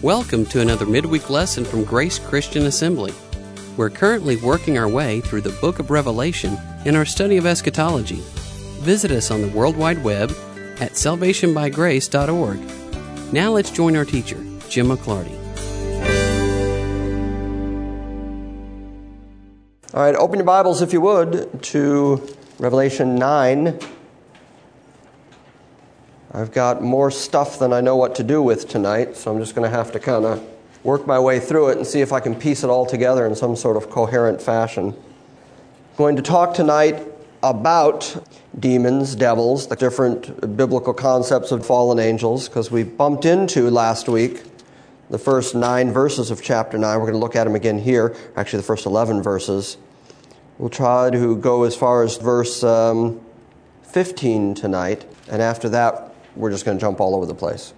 Welcome to another midweek lesson from Grace Christian Assembly. We're currently working our way through the book of Revelation in our study of eschatology. Visit us on the World Wide Web at salvationbygrace.org. Now let's join our teacher, Jim McClarty. All right, open your Bibles, if you would, to Revelation 9. I've got more stuff than I know what to do with tonight, so I'm just going to have to kind of work my way through it and see if I can piece it all together in some sort of coherent fashion. I'm going to talk tonight about demons, devils, the different biblical concepts of fallen angels, because we bumped into last week the first 9 verses of chapter 9. We're going to look at them again here, actually the first 11 verses. We'll try to go as far as verse 15 tonight, and after that, we're just going to jump all over the place.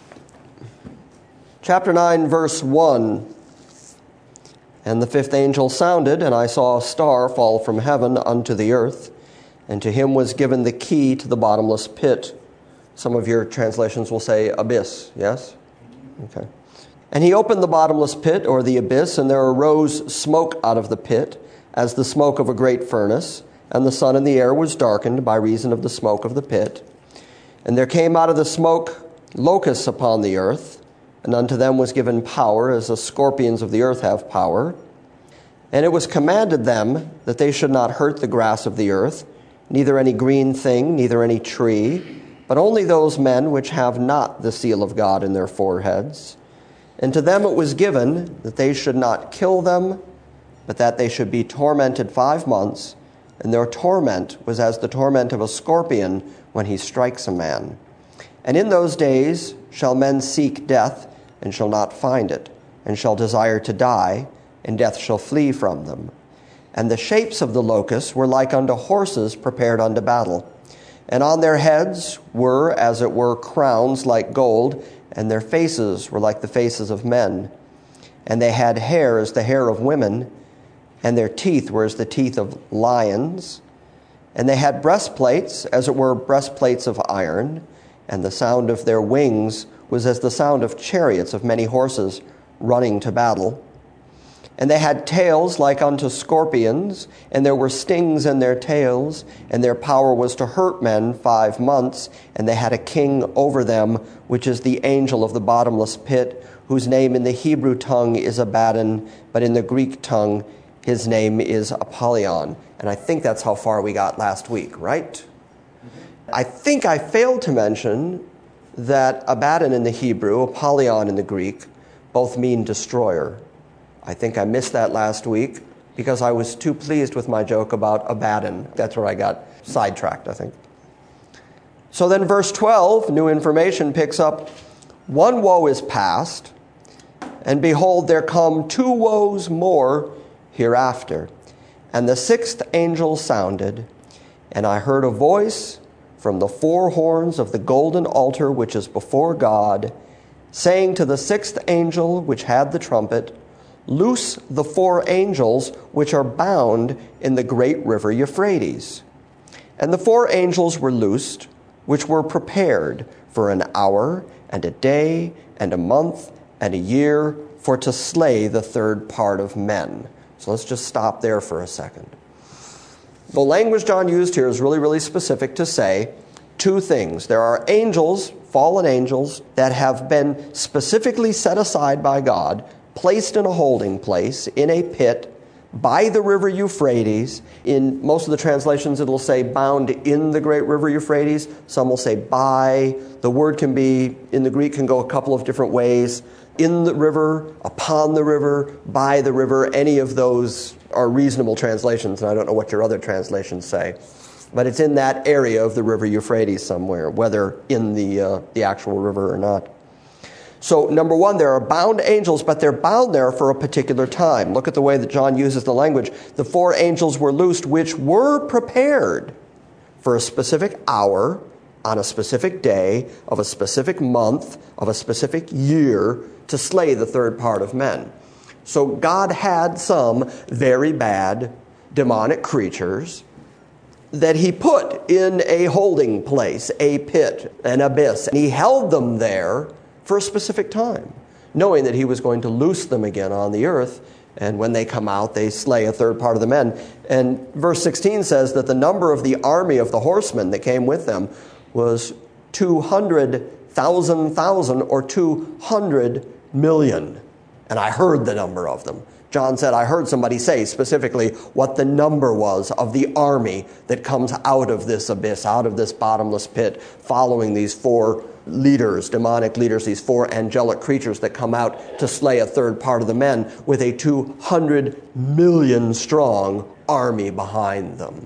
Chapter 9, verse 1. And the fifth angel sounded, and I saw a star fall from heaven unto the earth, and to him was given the key to the bottomless pit. Some of your translations will say abyss, yes? Okay. And he opened the bottomless pit, or the abyss, and there arose smoke out of the pit, as the smoke of a great furnace, and the sun and the air was darkened by reason of the smoke of the pit. And there came out of the smoke locusts upon the earth, and unto them was given power, as the scorpions of the earth have power. And it was commanded them that they should not hurt the grass of the earth, neither any green thing, neither any tree, but only those men which have not the seal of God in their foreheads. And to them it was given that they should not kill them, but that they should be tormented 5 months, and their torment was as the torment of a scorpion when he strikes a man. And in those days shall men seek death, and shall not find it, and shall desire to die, and death shall flee from them. And the shapes of the locusts were like unto horses prepared unto battle. And on their heads were, as it were, crowns like gold, and their faces were like the faces of men. And they had hair as the hair of women, and their teeth were as the teeth of lions. And they had breastplates, as it were, breastplates of iron, and the sound of their wings was as the sound of chariots of many horses running to battle. And they had tails like unto scorpions, and there were stings in their tails, and their power was to hurt men 5 months, and they had a king over them, which is the angel of the bottomless pit, whose name in the Hebrew tongue is Abaddon, but in the Greek tongue his name is Apollyon. And I think that's how far we got last week, right? I think I failed to mention that Abaddon in the Hebrew, Apollyon in the Greek, both mean destroyer. I think I missed that last week because I was too pleased with my joke about Abaddon. That's where I got sidetracked, I think. So then verse 12, new information, picks up, one woe is past, and behold, there come 2 woes more hereafter. And the 6th angel sounded, and I heard a voice from the 4 horns of the golden altar which is before God, saying to the 6th angel which had the trumpet, loose the 4 angels which are bound in the great river Euphrates. And the 4 angels were loosed, which were prepared for an hour, and a day, and a month, and a year, for to slay the 3rd part of men. So let's just stop there for a second. The language John used here is really, really specific to say 2 things. There are angels, fallen angels, that have been specifically set aside by God, placed in a holding place, in a pit, by the river Euphrates. In most of the translations, it'll say bound in the great river Euphrates. Some will say by. The word can be, in the Greek, can go a couple of different ways. In the river, upon the river, by the river. Any of those are reasonable translations, and I don't know what your other translations say. But it's in that area of the river Euphrates somewhere, whether in the actual river or not. So, number 1, there are bound angels, but they're bound there for a particular time. Look at the way that John uses the language. The 4 angels were loosed, which were prepared for a specific hour, on a specific day, of a specific month, of a specific year, to slay the 3rd part of men. So God had some very bad demonic creatures that he put in a holding place, a pit, an abyss. And he held them there for a specific time knowing that he was going to loose them again on the earth. And when they come out, they slay a third part of the men. And verse 16 says that the number of the army of the horsemen that came with them was 200,000 or 200 million. And I heard the number of them. John said, I heard somebody say specifically what the number was of the army that comes out of this abyss, out of this bottomless pit, following these four leaders, demonic leaders, these four angelic creatures that come out to slay a third part of the men with a 200 million strong army behind them.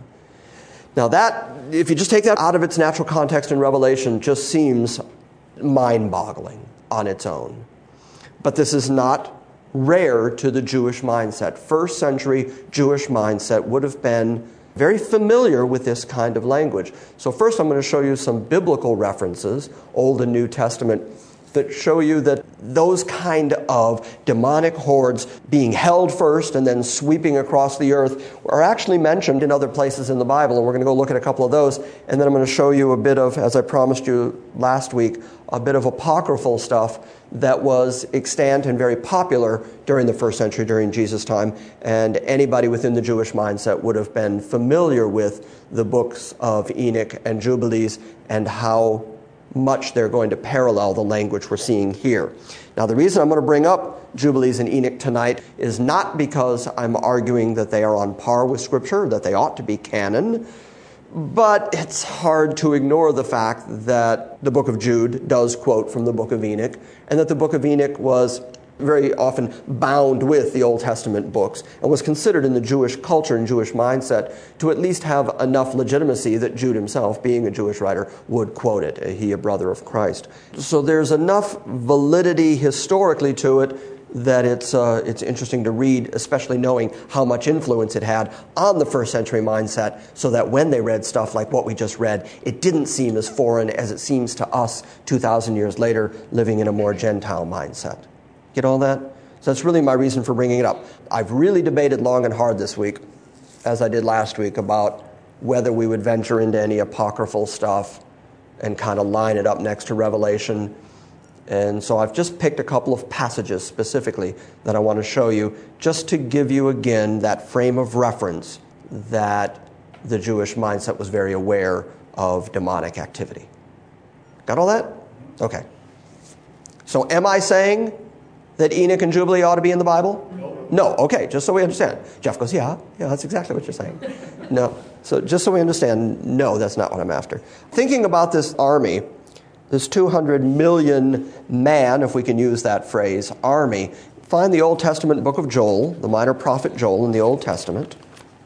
Now that, if you just take that out of its natural context in Revelation, just seems mind-boggling on its own. But this is not rare to the Jewish mindset. First century Jewish mindset would have been very familiar with this kind of language. So first I'm going to show you some biblical references, Old and New Testament, that show you that those kind of demonic hordes being held first and then sweeping across the earth are actually mentioned in other places in the Bible, and we're going to go look at a couple of those, and then I'm going to show you a bit of, as I promised you last week, a bit of apocryphal stuff that was extant and very popular during the first century, during Jesus' time, and anybody within the Jewish mindset would have been familiar with the books of Enoch and Jubilees and how much they're going to parallel the language we're seeing here. Now, the reason I'm going to bring up Jubilees and Enoch tonight is not because I'm arguing that they are on par with Scripture, that they ought to be canon, but it's hard to ignore the fact that the book of Jude does quote from the book of Enoch, and that the book of Enoch was very often bound with the Old Testament books and was considered in the Jewish culture and Jewish mindset to at least have enough legitimacy that Jude himself, being a Jewish writer, would quote it, he a brother of Christ. So there's enough validity historically to it that it's interesting to read, especially knowing how much influence it had on the first century mindset, so that when they read stuff like what we just read, it didn't seem as foreign as it seems to us 2,000 years later, living in a more Gentile mindset. Get all that? So that's really my reason for bringing it up. I've really debated long and hard this week, as I did last week, about whether we would venture into any apocryphal stuff and kind of line it up next to Revelation. And so I've just picked a couple of passages specifically that I want to show you, just to give you again that frame of reference that the Jewish mindset was very aware of demonic activity. Got all that? Okay. So am I saying that Enoch and Jubilee ought to be in the Bible? No. Okay, just so we understand. Jeff goes, yeah, that's exactly what you're saying. No. So just so we understand, no, that's not what I'm after. Thinking about this army, this 200 million man, if we can use that phrase, army, find the Old Testament book of Joel, the minor prophet Joel in the Old Testament.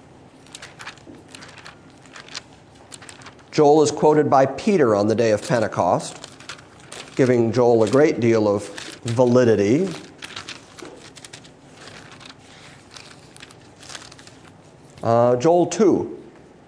Joel is quoted by Peter on the day of Pentecost, giving Joel a great deal of validity. Joel 2.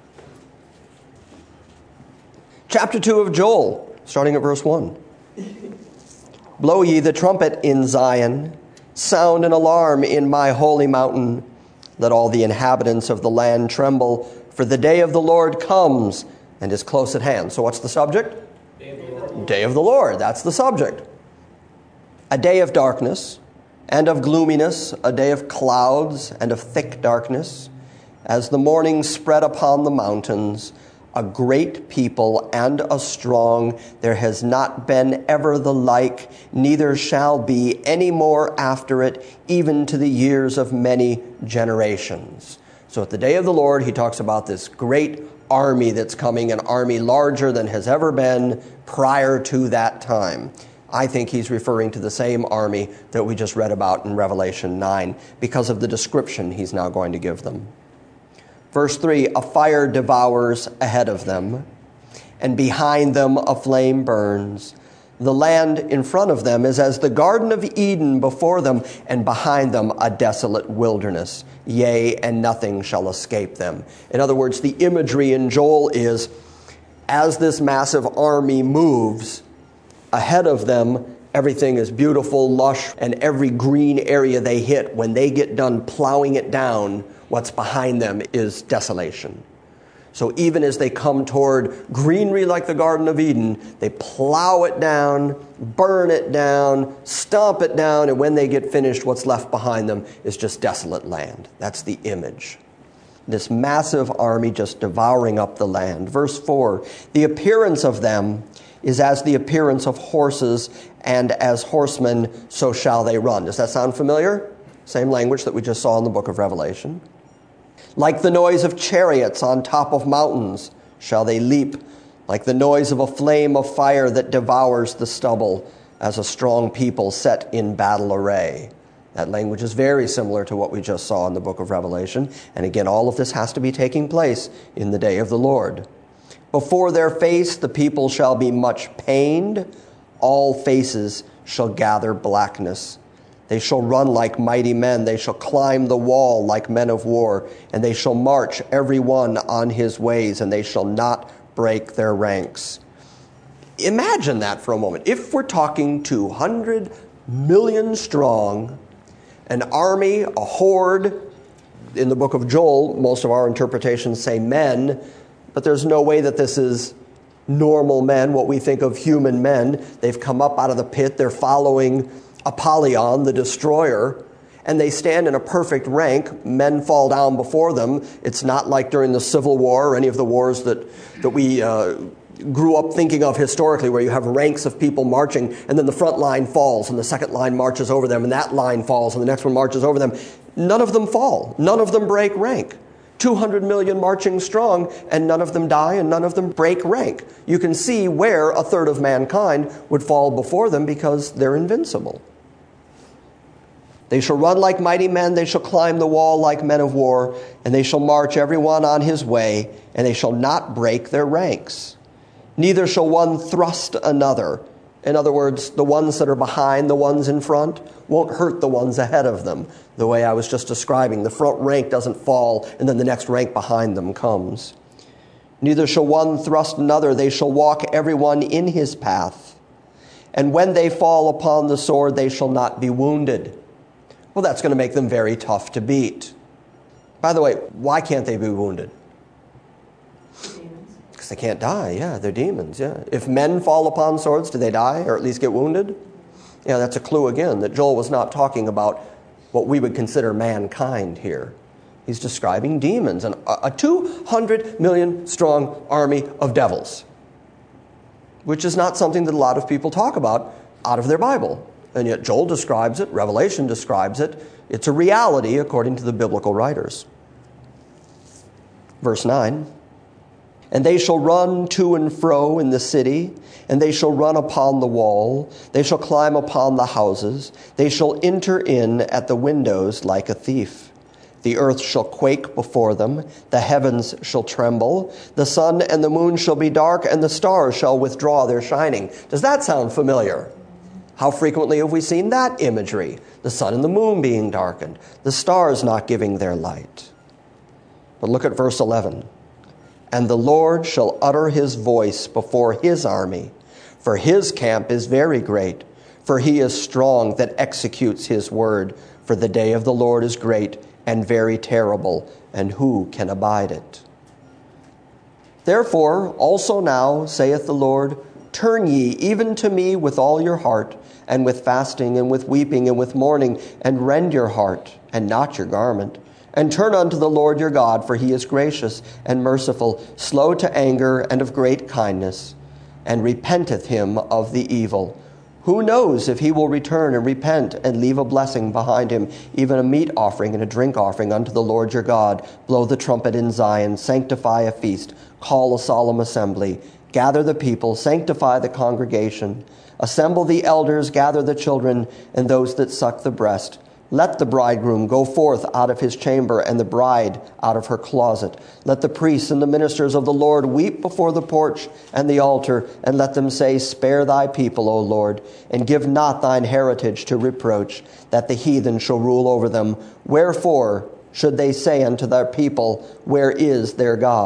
Chapter 2 of Joel, starting at verse 1. Blow ye the trumpet in Zion, sound an alarm in my holy mountain. Let all the inhabitants of the land tremble, for the day of the Lord comes and is close at hand. So what's the subject? Day of the Lord. Day of the Lord, that's the subject. A day of darkness and of gloominess, a day of clouds and of thick darkness, as the morning spread upon the mountains, a great people and a strong. There has not been ever the like, neither shall be any more after it, even to the years of many generations. So at the day of the Lord, he talks about this great army that's coming, an army larger than has ever been prior to that time. I think he's referring to the same army that we just read about in Revelation 9 because of the description he's now going to give them. Verse 3, a fire devours ahead of them, and behind them a flame burns. The land in front of them is as the Garden of Eden before them, and behind them a desolate wilderness. Yea, and nothing shall escape them. In other words, the imagery in Joel is, as this massive army moves, ahead of them, everything is beautiful, lush, and every green area they hit, when they get done plowing it down, what's behind them is desolation. So even as they come toward greenery like the Garden of Eden, they plow it down, burn it down, stomp it down, and when they get finished, what's left behind them is just desolate land. That's the image. This massive army just devouring up the land. Verse 4, the appearance of them is as the appearance of horses, and as horsemen, so shall they run. Does that sound familiar? Same language that we just saw in the book of Revelation. Like the noise of chariots on top of mountains shall they leap, like the noise of a flame of fire that devours the stubble, as a strong people set in battle array. That language is very similar to what we just saw in the book of Revelation. And again, all of this has to be taking place in the day of the Lord. Before their face the people shall be much pained. All faces shall gather blackness. They shall run like mighty men. They shall climb the wall like men of war. And they shall march every one on his ways, and they shall not break their ranks. Imagine that for a moment. If we're talking 200 million strong, an army, a horde. In the book of Joel, most of our interpretations say men, but there's no way that this is normal men, what we think of human men. They've come up out of the pit. They're following Apollyon, the destroyer, and they stand in a perfect rank. Men fall down before them. It's not like during the Civil War or any of the wars that we grew up thinking of historically, where you have ranks of people marching, and then the front line falls, and the second line marches over them, and that line falls, and the next one marches over them. None of them fall. None of them break rank. 200 million marching strong, and none of them die, and none of them break rank. You can see where a third of mankind would fall before them because they're invincible. They shall run like mighty men, they shall climb the wall like men of war, and they shall march every one on his way, and they shall not break their ranks. Neither shall one thrust another. In other words, the ones that are behind the ones in front won't hurt the ones ahead of them. The way I was just describing, the front rank doesn't fall, and then the next rank behind them comes. Neither shall one thrust another. They shall walk every one in his path. And when they fall upon the sword, they shall not be wounded. Well, that's going to make them very tough to beat. By the way, why can't they be wounded? Because they can't die. Yeah, they're demons. Yeah. If men fall upon swords, do they die or at least get wounded? Yeah, that's a clue again that Joel was not talking about what we would consider mankind here. He's describing demons and a 200 million strong army of devils, which is not something that a lot of people talk about out of their Bible. And yet Joel describes it, Revelation describes it. It's a reality according to the biblical writers. Verse 9, and they shall run to and fro in the city, and they shall run upon the wall. They shall climb upon the houses. They shall enter in at the windows like a thief. The earth shall quake before them. The heavens shall tremble. The sun and the moon shall be dark, and the stars shall withdraw their shining. Does that sound familiar? How frequently have we seen that imagery? The sun and the moon being darkened, the stars not giving their light. But look at verse 11. And the Lord shall utter his voice before his army, for his camp is very great, for he is strong that executes his word. For the day of the Lord is great and very terrible, and who can abide it? Therefore also now, saith the Lord, turn ye even to me with all your heart, and with fasting, and with weeping, and with mourning, and rend your heart, and not your garment. And turn unto the Lord your God, for he is gracious and merciful, slow to anger, and of great kindness, and repenteth him of the evil. Who knows if he will return and repent and leave a blessing behind him, even a meat offering and a drink offering unto the Lord your God? Blow the trumpet in Zion, sanctify a feast, call a solemn assembly, gather the people, sanctify the congregation, assemble the elders, gather the children, and those that suck the breast. Let the bridegroom go forth out of his chamber, and the bride out of her closet. Let the priests and the ministers of the Lord weep before the porch and the altar, and let them say, spare thy people, O Lord, and give not thine heritage to reproach, that the heathen shall rule over them. Wherefore should they say unto their people, where is their God?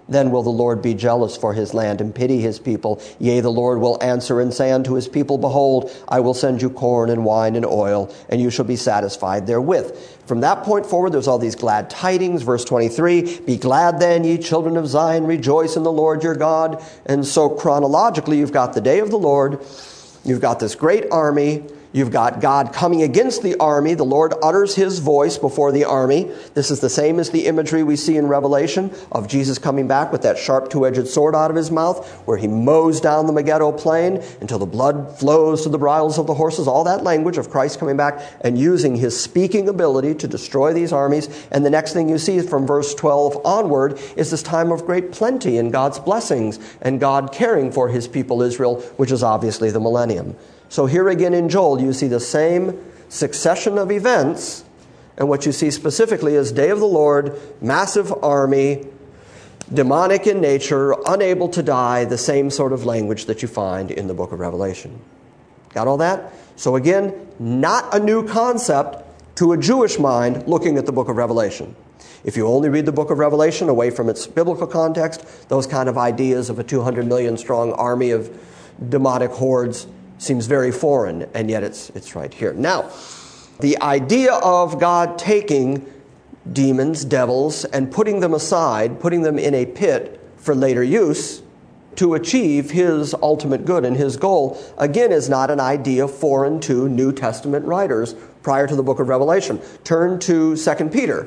Then will the Lord be jealous for his land and pity his people. Yea, the Lord will answer and say unto his people, Behold, I will send you corn and wine and oil, and you shall be satisfied therewith. From that point forward, there's all these glad tidings. Verse 23, Be glad then, ye children of Zion, rejoice in the Lord your God. And so chronologically, you've got the day of the Lord, you've got this great army, you've got God coming against the army. The Lord utters his voice before the army. This is the same as the imagery we see in Revelation of Jesus coming back with that sharp two-edged sword out of his mouth, where he mows down the Megiddo plain until the blood flows to the bridles of the horses. All that language of Christ coming back and using his speaking ability to destroy these armies. And the next thing you see from verse 12 onward is this time of great plenty and God's blessings and God caring for his people Israel, which is obviously the millennium. So here again in Joel, you see the same succession of events, and what you see specifically is day of the Lord, massive army, demonic in nature, unable to die, the same sort of language that you find in the book of Revelation. Got all that? So again, not a new concept to a Jewish mind looking at the book of Revelation. If you only read the book of Revelation away from its biblical context, those kind of ideas of a 200 million strong army of demonic hordes seems very foreign, and yet it's right here. Now, the idea of God taking demons, devils, and putting them aside, putting them in a pit for later use to achieve his ultimate good and his goal, again, is not an idea foreign to New Testament writers prior to the book of Revelation. Turn to 2 Peter.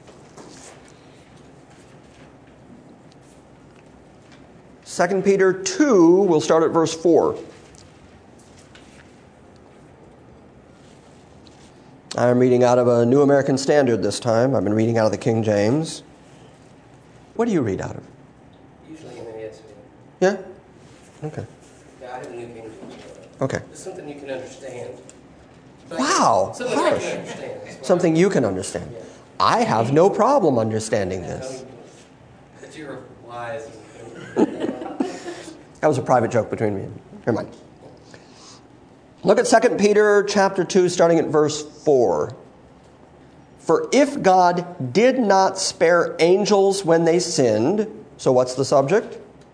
Second Peter 2, we'll start at verse 4. I'm reading out of a New American Standard this time. I've been reading out of the King James. What do you read out of? Usually in the ESV. Yeah? Okay. Yeah, I have a New King James. Okay. It's something you can understand. Wow, Something harsh. I can understand. Something you can understand. Yeah. I have no problem understanding this. But you're wise. That was a private joke between me. Never mind. Look at 2 Peter chapter 2, starting at verse 4. For if God did not spare angels when they sinned, so what's the subject?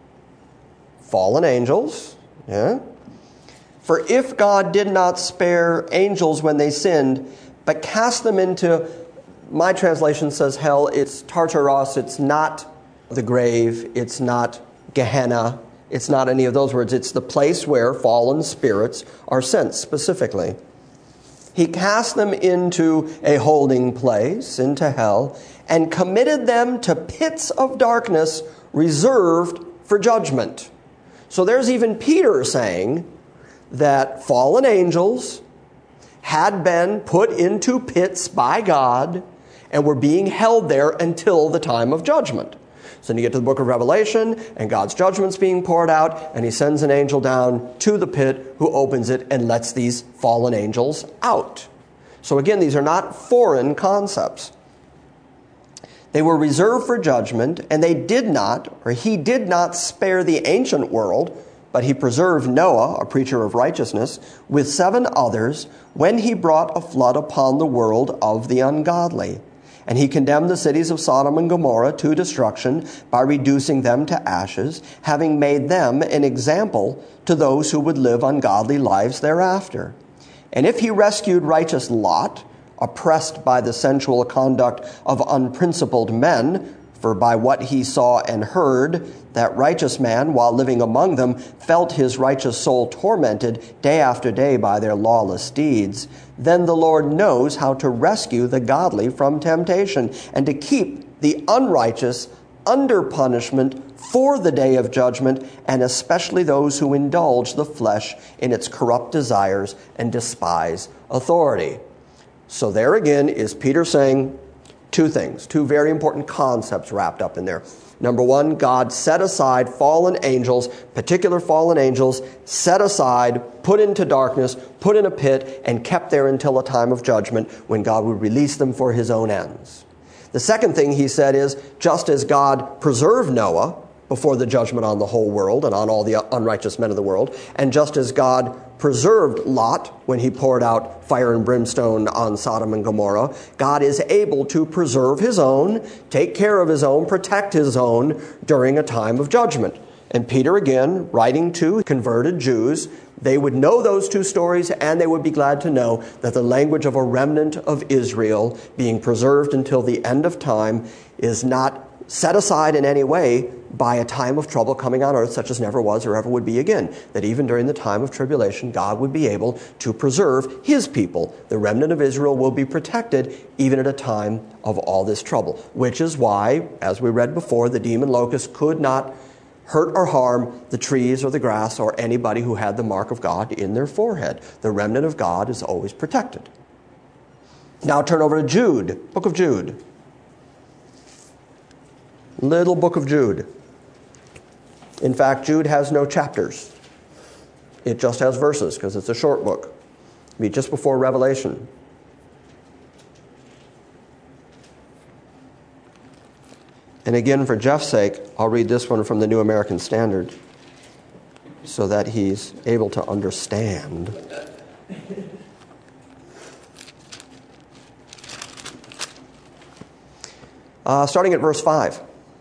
Fallen angels. Yeah. For if God did not spare angels when they sinned, but cast them into, my translation says hell, it's Tartaros, it's not the grave, it's not Gehenna, it's not any of those words. It's the place where fallen spirits are sent specifically. He cast them into a holding place, into hell, and committed them to pits of darkness reserved for judgment. So there's even Peter saying that fallen angels had been put into pits by God and were being held there until the time of judgment. So then you get to the book of Revelation, and God's judgment's being poured out, and he sends an angel down to the pit who opens it and lets these fallen angels out. So again, these are not foreign concepts. They were reserved for judgment, and he did not spare the ancient world, but he preserved Noah, a preacher of righteousness, with 7 others when he brought a flood upon the world of the ungodly. And he condemned the cities of Sodom and Gomorrah to destruction by reducing them to ashes, having made them an example to those who would live ungodly lives thereafter. And if he rescued righteous Lot, oppressed by the sensual conduct of unprincipled men, for by what he saw and heard, that righteous man, while living among them, felt his righteous soul tormented day after day by their lawless deeds, then the Lord knows how to rescue the godly from temptation and to keep the unrighteous under punishment for the day of judgment, and especially those who indulge the flesh in its corrupt desires and despise authority. So there again is Peter saying 2 things, 2 very important concepts wrapped up in there. Number 1, God set aside fallen angels, particular fallen angels, set aside, put into darkness, put in a pit, and kept there until a time of judgment when God would release them for his own ends. The second thing he said is, just as God preserved Noah before the judgment on the whole world and on all the unrighteous men of the world. And just as God preserved Lot when he poured out fire and brimstone on Sodom and Gomorrah, God is able to preserve his own, take care of his own, protect his own during a time of judgment. And Peter, again, writing to converted Jews, they would know those two stories, and they would be glad to know that the language of a remnant of Israel being preserved until the end of time is not set aside in any way by a time of trouble coming on earth such as never was or ever would be again. That even during the time of tribulation, God would be able to preserve his people. The remnant of Israel will be protected even at a time of all this trouble, which is why, as we read before, the demon locusts could not hurt or harm the trees or the grass or anybody who had the mark of God in their forehead. The remnant of God is always protected. Now turn over to Jude, book of Jude. Little book of Jude. In fact, Jude has no chapters. It just has verses because it's a short book. It'll be just before Revelation. And again, for Jeff's sake, I'll read this one from the New American Standard so that he's able to understand. Starting at verse 5.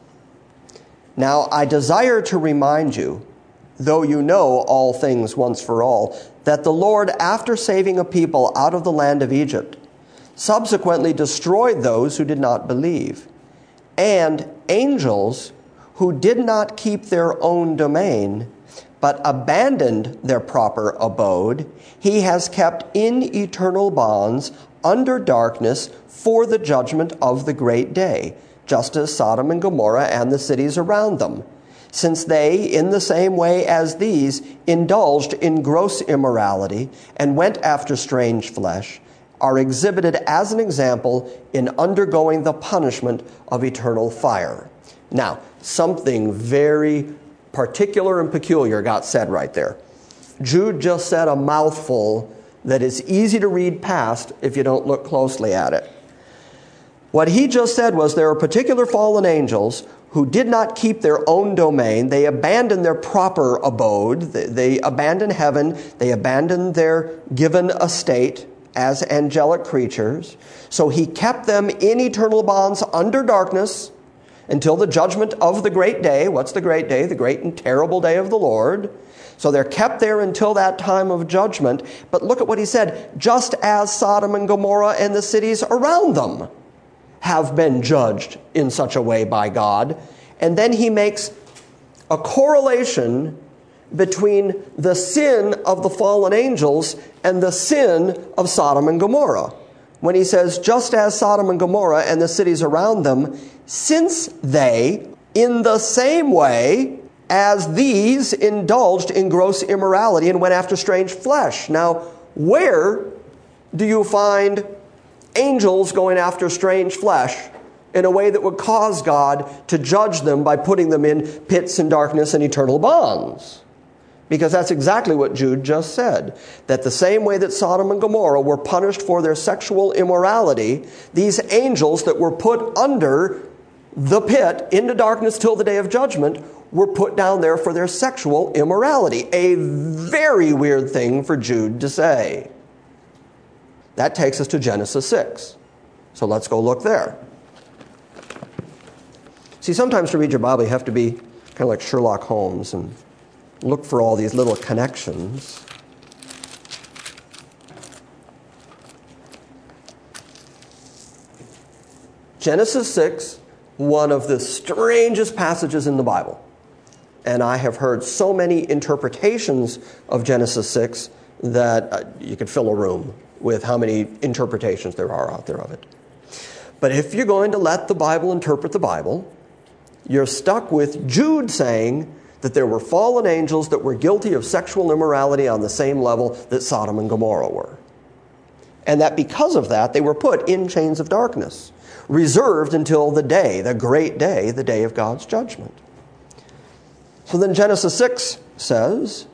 Now I desire to remind you, though you know all things once for all, that the Lord, after saving a people out of the land of Egypt, subsequently destroyed those who did not believe, and angels who did not keep their own domain, but abandoned their proper abode, he has kept in eternal bonds under darkness for the judgment of the great day, just as Sodom and Gomorrah and the cities around them, since they, in the same way as these, indulged in gross immorality and went after strange flesh, are exhibited as an example in undergoing the punishment of eternal fire. Now, something very particular and peculiar got said right there. Jude just said a mouthful that is easy to read past if you don't look closely at it. What he just said was there are particular fallen angels who did not keep their own domain. They abandoned their proper abode. They abandoned heaven. They abandoned their given estate as angelic creatures. So he kept them in eternal bonds under darkness until the judgment of the great day. What's the great day? The great and terrible day of the Lord. So they're kept there until that time of judgment. But look at what he said. Just as Sodom and Gomorrah and the cities around them have been judged in such a way by God. And then he makes a correlation between the sin of the fallen angels and the sin of Sodom and Gomorrah. When he says, just as Sodom and Gomorrah and the cities around them, since they, in the same way as these, indulged in gross immorality and went after strange flesh. Now, where do you find angels going after strange flesh in a way that would cause God to judge them by putting them in pits and darkness and eternal bonds? Because that's exactly what Jude just said. That the same way that Sodom and Gomorrah were punished for their sexual immorality, these angels that were put under the pit into darkness till the day of judgment were put down there for their sexual immorality. A very weird thing for Jude to say. That takes us to Genesis 6. So let's go look there. See, sometimes to read your Bible, you have to be kind of like Sherlock Holmes and look for all these little connections. Genesis 6, one of the strangest passages in the Bible. And I have heard so many interpretations of Genesis 6 that you could fill a room with how many interpretations there are out there of it. But if you're going to let the Bible interpret the Bible, you're stuck with Jude saying that there were fallen angels that were guilty of sexual immorality on the same level that Sodom and Gomorrah were. And that because of that, they were put in chains of darkness, reserved until the day, the great day, the day of God's judgment. So then Genesis 6 says,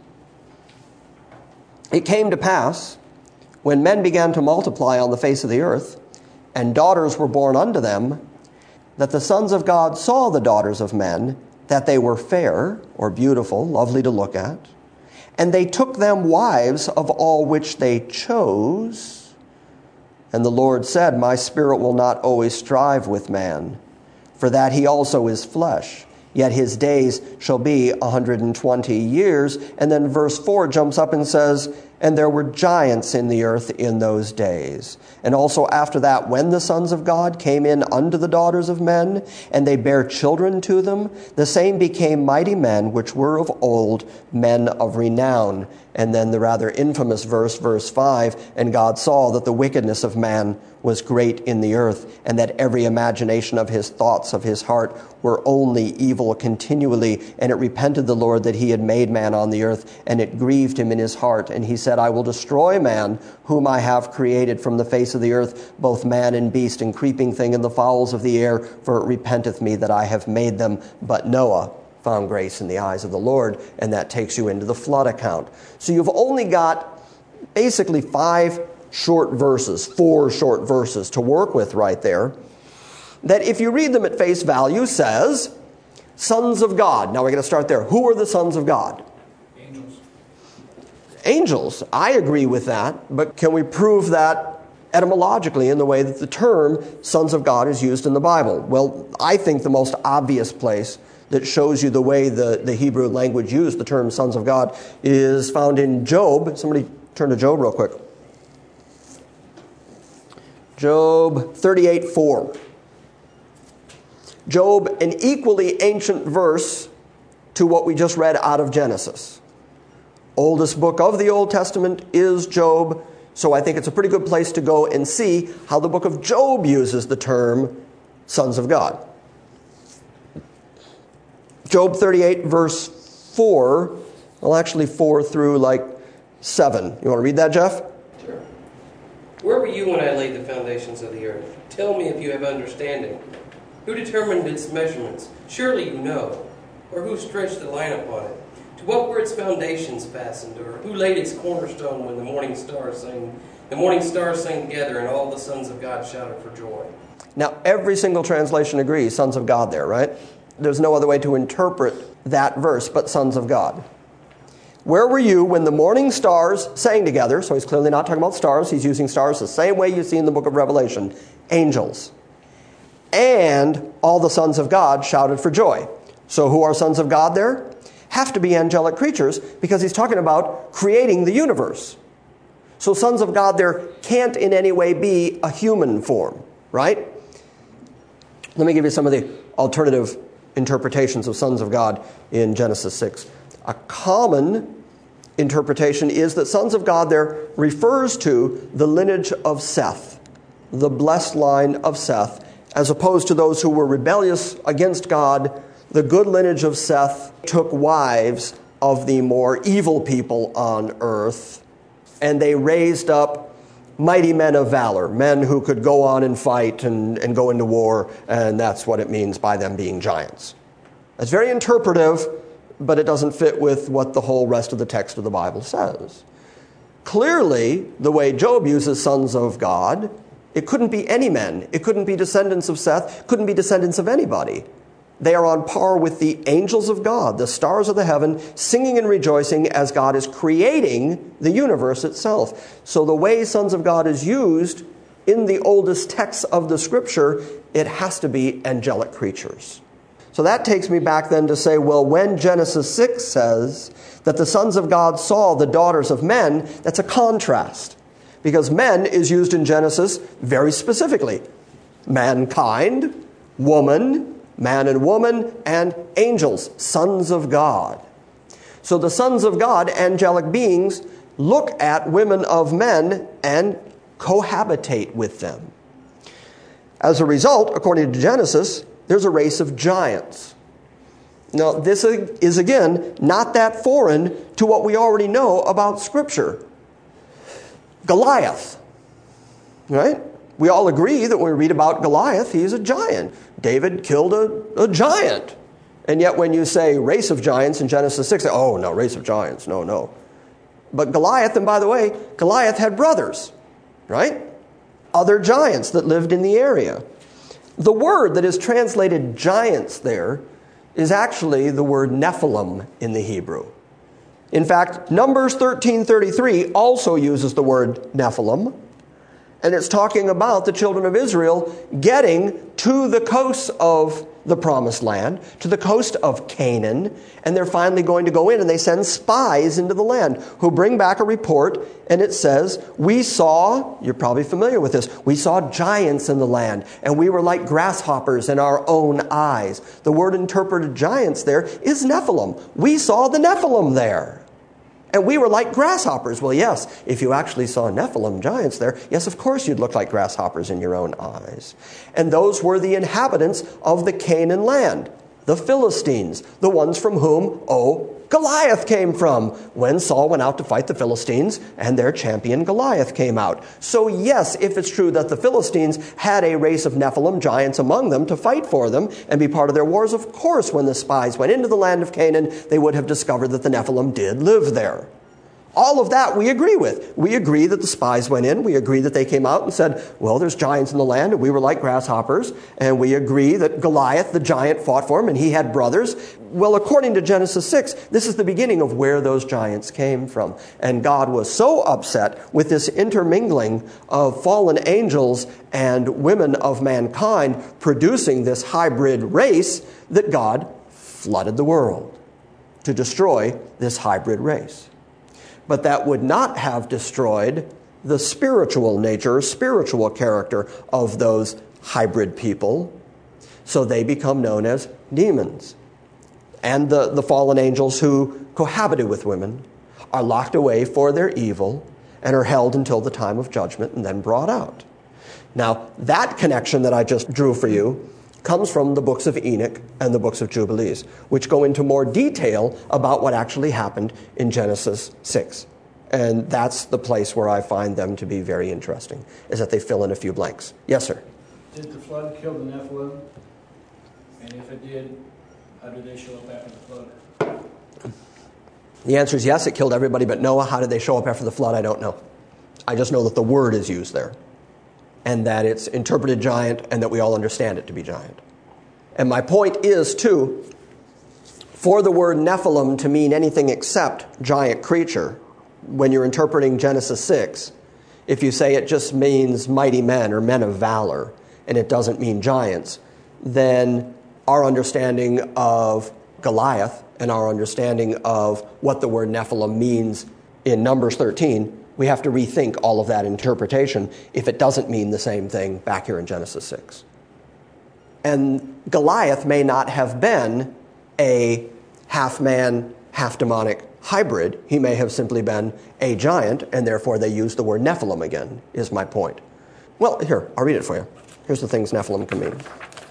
it came to pass, when men began to multiply on the face of the earth, and daughters were born unto them, that the sons of God saw the daughters of men, that they were fair or beautiful, lovely to look at, and they took them wives of all which they chose. And the Lord said, My spirit will not always strive with man, for that he also is flesh. Yet his days shall be 120 years. And then verse 4 jumps up and says, And there were giants in the earth in those days. And also after that, when the sons of God came in unto the daughters of men, and they bare children to them, the same became mighty men, which were of old, men of renown. And then the rather infamous verse, verse 5, And God saw that the wickedness of man was great in the earth, and that every imagination of his thoughts of his heart were only evil continually. And it repented the Lord that he had made man on the earth, and it grieved him in his heart. And he said, I will destroy man, whom I have created from the face of the earth, both man and beast, and creeping thing, and the fowls of the air, for it repenteth me that I have made them. But Noah found grace in the eyes of the Lord, and that takes you into the flood account. So you've only got basically 4 short verses to work with right there, that if you read them at face value says, sons of God. Now we're going to start there. Who are the sons of God? Angels. I agree with that, but can we prove that etymologically in the way that the term sons of God is used in the Bible? Well, I think the most obvious place that shows you the way the Hebrew language used the term sons of God is found in Job. Somebody turn to Job real quick. Job 38:4. Job, an equally ancient verse to what we just read out of Genesis. Oldest book of the Old Testament is Job, so I think it's a pretty good place to go and see how the book of Job uses the term sons of God. Job 38, verse 4, well, actually 4 through 7. You want to read that, Jeff? Sure. Where were you when I laid the foundations of the earth? Tell me if you have understanding. Who determined its measurements? Surely you know. Or who stretched the line upon it? To what were its foundations fastened? Or who laid its cornerstone when the morning stars sang? The morning stars sang together, and all the sons of God shouted for joy. Now, every single translation agrees, sons of God there, right? There's no other way to interpret that verse but sons of God. Where were you when the morning stars sang together? So he's clearly not talking about stars. He's using stars the same way you see in the book of Revelation. Angels. And all the sons of God shouted for joy. So who are sons of God there? Have to be angelic creatures, because he's talking about creating the universe. So sons of God there can't in any way be a human form, right? Let me give you some of the alternative interpretations of sons of God in Genesis 6. A common interpretation is that sons of God there refers to the lineage of Seth, the blessed line of Seth, as opposed to those who were rebellious against God. The good lineage of Seth took wives of the more evil people on earth, and they raised up mighty men of valor, men who could go on and fight and go into war, and that's what it means by them being giants. It's very interpretive, but it doesn't fit with what the whole rest of the text of the Bible says. Clearly, the way Job uses sons of God, it couldn't be any men. It couldn't be descendants of Seth, couldn't be descendants of anybody. They are on par with the angels of God, the stars of the heaven, singing and rejoicing as God is creating the universe itself. So the way sons of God is used in the oldest texts of the Scripture, it has to be angelic creatures. So that takes me back then to say, well, when Genesis 6 says that the sons of God saw the daughters of men, that's a contrast. Because men is used in Genesis very specifically. Mankind, woman, man and woman, and angels, sons of God. So the sons of God, angelic beings, look at women of men and cohabitate with them. As a result, according to Genesis, there's a race of giants. Now, this is, again, not that foreign to what we already know about Scripture. Goliath, right? We all agree that when we read about Goliath, he's a giant. David killed a giant. And yet when you say race of giants in Genesis 6, oh, no, race of giants, no. But Goliath, and by the way, Goliath had brothers, right? Other giants that lived in the area. The word that is translated giants there is actually the word Nephilim in the Hebrew. In fact, Numbers 13:33 also uses the word Nephilim, and it's talking about the children of Israel getting to the coasts of the Promised Land, to the coast of Canaan, and they're finally going to go in, and they send spies into the land who bring back a report, and it says, we saw, you're probably familiar with this, we saw giants in the land, and we were like grasshoppers in our own eyes. The word interpreted giants there is Nephilim. We saw the Nephilim there. And we were like grasshoppers. Well, yes, if you actually saw Nephilim giants there, yes, of course you'd look like grasshoppers in your own eyes. And those were the inhabitants of the Canaan land, the Philistines, the ones from whom, Goliath came from when Saul went out to fight the Philistines and their champion Goliath came out. So yes, if it's true that the Philistines had a race of Nephilim giants among them to fight for them and be part of their wars, of course when the spies went into the land of Canaan, they would have discovered that the Nephilim did live there. All of that we agree with. We agree that the spies went in. We agree that they came out and said, well, there's giants in the land, and we were like grasshoppers. And we agree that Goliath, the giant, fought for him, and he had brothers. Well, according to Genesis 6, this is the beginning of where those giants came from. And God was so upset with this intermingling of fallen angels and women of mankind producing this hybrid race that God flooded the world to destroy this hybrid race. But that would not have destroyed the spiritual nature, spiritual character of those hybrid people. So they become known as demons. And the fallen angels who cohabited with women are locked away for their evil and are held until the time of judgment and then brought out. Now, that connection that I just drew for you comes from the books of Enoch and the books of Jubilees, which go into more detail about what actually happened in Genesis 6. And that's the place where I find them to be very interesting, is that they fill in a few blanks. Yes, sir? Did the flood kill the Nephilim? And if it did, how did they show up after the flood? The answer is yes, it killed everybody but Noah. How did they show up after the flood? I don't know. I just know that the word is used there, and that it's interpreted giant, and that we all understand it to be giant. And my point is, too, for the word Nephilim to mean anything except giant creature, when you're interpreting Genesis 6, if you say it just means mighty men or men of valor, and it doesn't mean giants, then our understanding of Goliath and our understanding of what the word Nephilim means in Numbers 13, we have to rethink all of that interpretation if it doesn't mean the same thing back here in Genesis 6. And Goliath may not have been a half-man, half-demonic hybrid. He may have simply been a giant, and therefore they use the word Nephilim again, is my point. Well, here, I'll read it for you. Here's the things Nephilim can mean.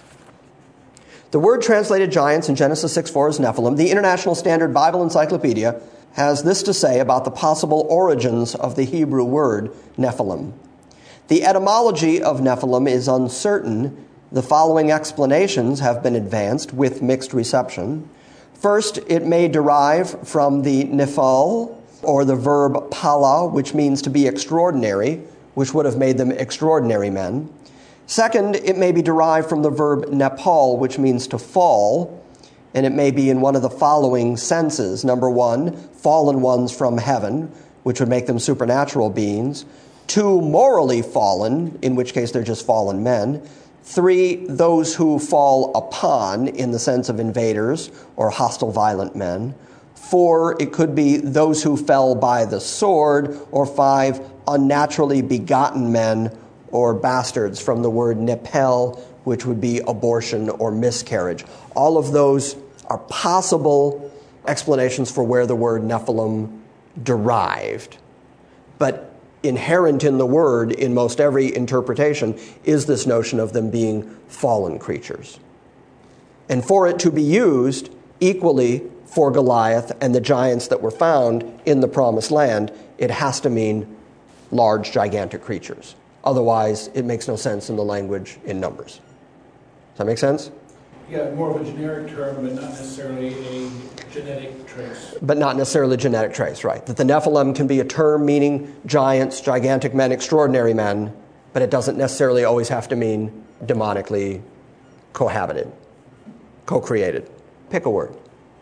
The word translated giants in Genesis 6:4 is Nephilim. The International Standard Bible Encyclopedia has this to say about the possible origins of the Hebrew word Nephilim. The etymology of Nephilim is uncertain. The following explanations have been advanced with mixed reception. First, it may derive from the nephal, or the verb pala, which means to be extraordinary, which would have made them extraordinary men. Second, it may be derived from the verb nepal, which means to fall, and it may be in one of the following senses. Number one, fallen ones from heaven, which would make them supernatural beings. Two, morally fallen, in which case they're just fallen men. Three, those who fall upon, in the sense of invaders or hostile, violent men. Four, it could be those who fell by the sword. Or five, unnaturally begotten men or bastards, from the word nepel, which would be abortion or miscarriage. All of those are possible explanations for where the word Nephilim derived. But inherent in the word, in most every interpretation, is this notion of them being fallen creatures. And for it to be used equally for Goliath and the giants that were found in the Promised Land, it has to mean large, gigantic creatures. Otherwise, it makes no sense in the language in Numbers. Does that make sense? Yeah, more of a generic term, but not necessarily a genetic trace. But not necessarily a genetic trace, right. That the Nephilim can be a term meaning giants, gigantic men, extraordinary men, but it doesn't necessarily always have to mean demonically cohabited, co-created. Pick a word.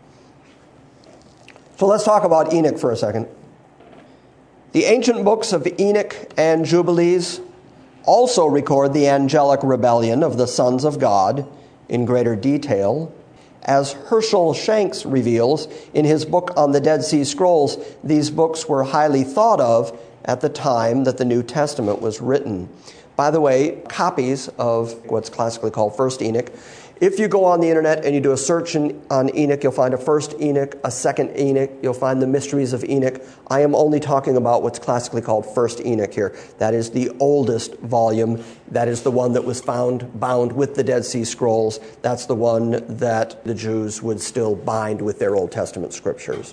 So let's talk about Enoch for a second. The ancient books of Enoch and Jubilees also record the angelic rebellion of the sons of God in greater detail. As Herschel Shanks reveals in his book on the Dead Sea Scrolls, these books were highly thought of at the time that the New Testament was written. By the way, copies of what's classically called First Enoch. If you go on the internet and you do a search on Enoch, you'll find a First Enoch, a Second Enoch, you'll find the Mysteries of Enoch. I am only talking about what's classically called First Enoch here. That is the oldest volume. That is the one that was found bound with the Dead Sea Scrolls. That's the one that the Jews would still bind with their Old Testament scriptures.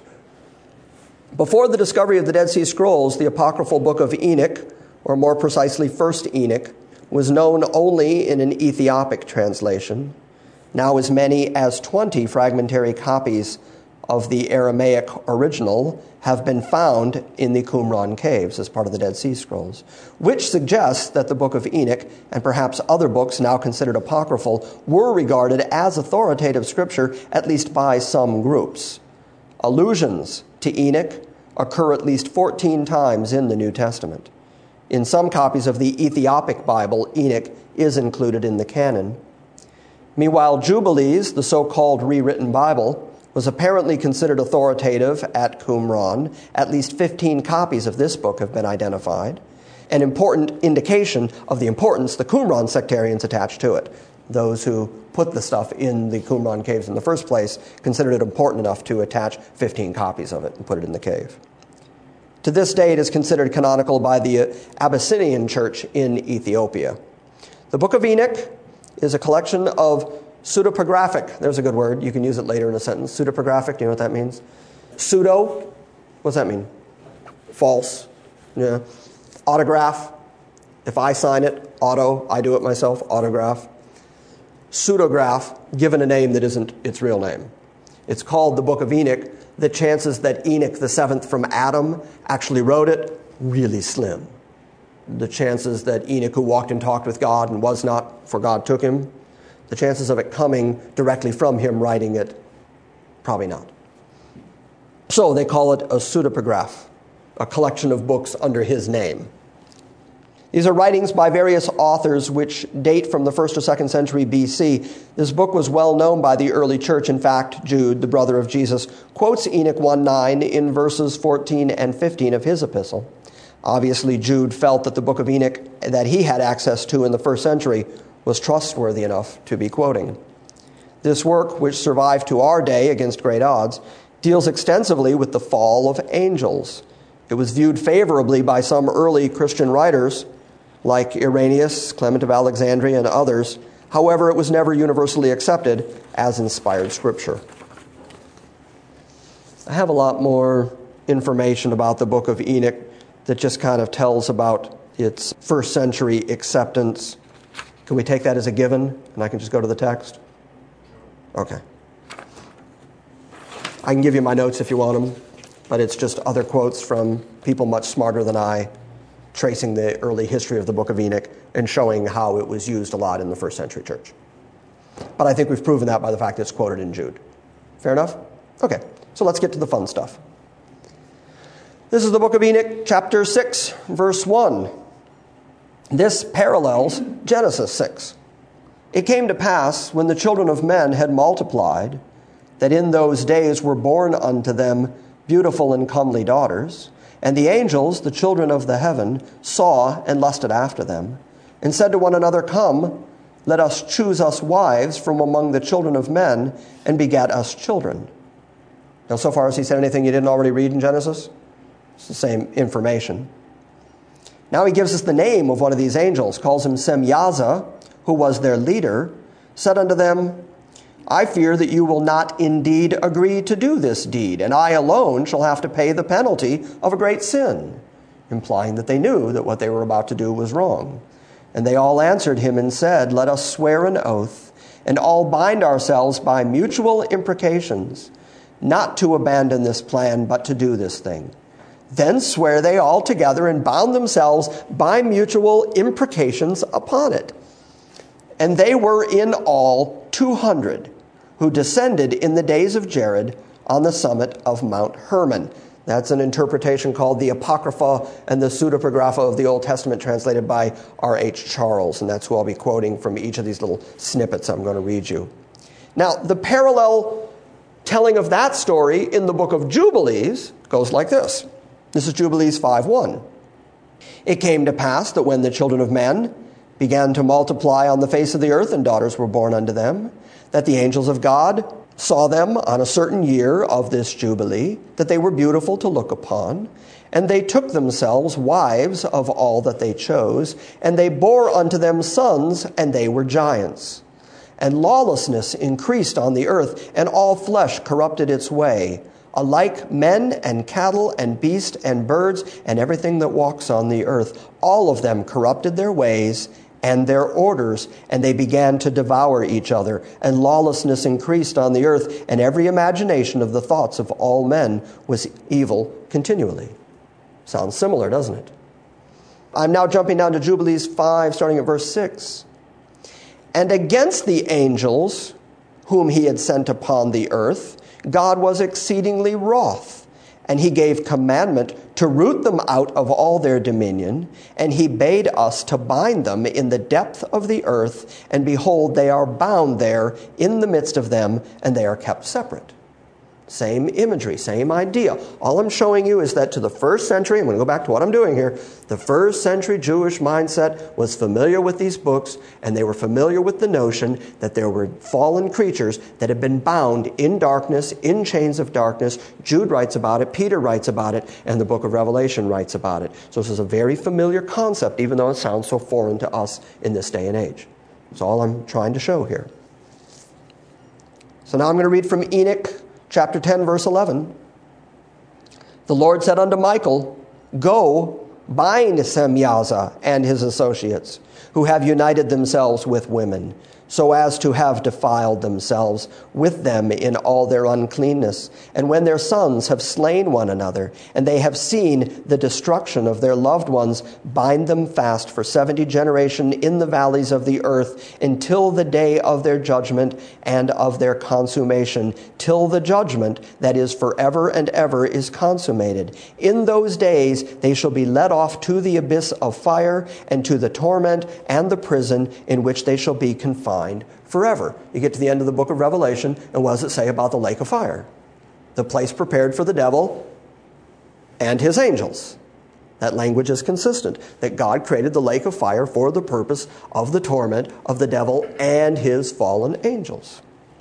Before the discovery of the Dead Sea Scrolls, the apocryphal book of Enoch, or more precisely First Enoch, was known only in an Ethiopic translation. Now as many as 20 fragmentary copies of the Aramaic original have been found in the Qumran caves as part of the Dead Sea Scrolls, which suggests that the book of Enoch, and perhaps other books now considered apocryphal, were regarded as authoritative scripture, at least by some groups. Allusions to Enoch occur at least 14 times in the New Testament. In some copies of the Ethiopic Bible, Enoch is included in the canon. Meanwhile, Jubilees, the so-called rewritten Bible, was apparently considered authoritative at Qumran. At least 15 copies of this book have been identified, an important indication of the importance the Qumran sectarians attached to it. Those who put the stuff in the Qumran caves in the first place considered it important enough to attach 15 copies of it and put it in the cave. To this day, it is considered canonical by the Abyssinian Church in Ethiopia. The Book of Enoch is a collection of pseudepigraphic. There's a good word. You can use it later in a sentence. Pseudepigraphic, do you know what that means? Pseudo, what does that mean? False. Yeah. Autograph. If I sign it, auto, I do it myself, autograph. Pseudograph, given a name that isn't its real name. It's called the Book of Enoch. The chances that Enoch, the seventh from Adam, actually wrote it, really slim. The chances that Enoch, who walked and talked with God and was not, for God took him, the chances of it coming directly from him writing it, probably not. So they call it a pseudepigraph, a collection of books under his name. These are writings by various authors which date from the 1st or 2nd century BC. This book was well known by the early church. In fact, Jude, the brother of Jesus, quotes Enoch 1:9 in verses 14 and 15 of his epistle. Obviously, Jude felt that the book of Enoch that he had access to in the 1st century was trustworthy enough to be quoting. This work, which survived to our day against great odds, deals extensively with the fall of angels. It was viewed favorably by some early Christian writers, like Irenaeus, Clement of Alexandria, and others. However, it was never universally accepted as inspired scripture. I have a lot more information about the book of Enoch that just kind of tells about its 1st century acceptance. Can we take that as a given, and I can just go to the text? Okay. I can give you my notes if you want them, but it's just other quotes from people much smarter than I, tracing the early history of the book of Enoch and showing how it was used a lot in the 1st century church. But I think we've proven that by the fact that it's quoted in Jude. Fair enough? Okay, so let's get to the fun stuff. This is the book of Enoch, chapter 6, verse 1. This parallels Genesis 6. It came to pass, when the children of men had multiplied, that in those days were born unto them beautiful and comely daughters, and the angels, the children of the heaven, saw and lusted after them, and said to one another, Come, let us choose us wives from among the children of men, and begat us children. Now, so far, has he said anything you didn't already read in Genesis? It's the same information. Now he gives us the name of one of these angels, calls him Semyaza, who was their leader, said unto them, I fear that you will not indeed agree to do this deed, and I alone shall have to pay the penalty of a great sin, implying that they knew that what they were about to do was wrong. And they all answered him and said, Let us swear an oath, and all bind ourselves by mutual imprecations, not to abandon this plan, but to do this thing. Then swear they all together and bound themselves by mutual imprecations upon it. And they were in all 200, who descended in the days of Jared on the summit of Mount Hermon. That's an interpretation called the Apocrypha and the Pseudepigrapha of the Old Testament, translated by R.H. Charles, and that's who I'll be quoting from each of these little snippets I'm going to read you. Now, the parallel telling of that story in the book of Jubilees goes like this. This is Jubilees 5:1. It came to pass that when the children of men began to multiply on the face of the earth, and daughters were born unto them, that the angels of God saw them on a certain year of this Jubilee, that they were beautiful to look upon, and they took themselves wives of all that they chose, and they bore unto them sons, and they were giants. And lawlessness increased on the earth, and all flesh corrupted its way, alike men and cattle and beasts and birds and everything that walks on the earth. All of them corrupted their ways and their orders, and they began to devour each other. And lawlessness increased on the earth, and every imagination of the thoughts of all men was evil continually. Sounds similar, doesn't it? I'm now jumping down to Jubilees 5, starting at verse 6. And against the angels whom he had sent upon the earth, God was exceedingly wroth, and he gave commandment to root them out of all their dominion, and he bade us to bind them in the depth of the earth, and behold, they are bound there in the midst of them, and they are kept separate. Same imagery, same idea. All I'm showing you is that to the first century, I'm going to go back to what I'm doing here, the first century Jewish mindset was familiar with these books, and they were familiar with the notion that there were fallen creatures that had been bound in darkness, in chains of darkness. Jude writes about it, Peter writes about it, and the book of Revelation writes about it. So this is a very familiar concept, even though it sounds so foreign to us in this day and age. That's all I'm trying to show here. So now I'm going to read from Enoch, chapter 10, verse 11. The Lord said unto Michael, Go, bind Semyaza and his associates, who have united themselves with women, so as to have defiled themselves with them in all their uncleanness. And when their sons have slain one another, and they have seen the destruction of their loved ones, bind them fast for 70 generations in the valleys of the earth, until the day of their judgment and of their consummation, till the judgment that is forever and ever is consummated. In those days they shall be led off to the abyss of fire, and to the torment and the prison, in which they shall be confined forever. You get to the end of the book of Revelation, and what does it say about the lake of fire? The place prepared for the devil and his angels. That language is consistent, that God created the lake of fire for the purpose of the torment of the devil and his fallen angels.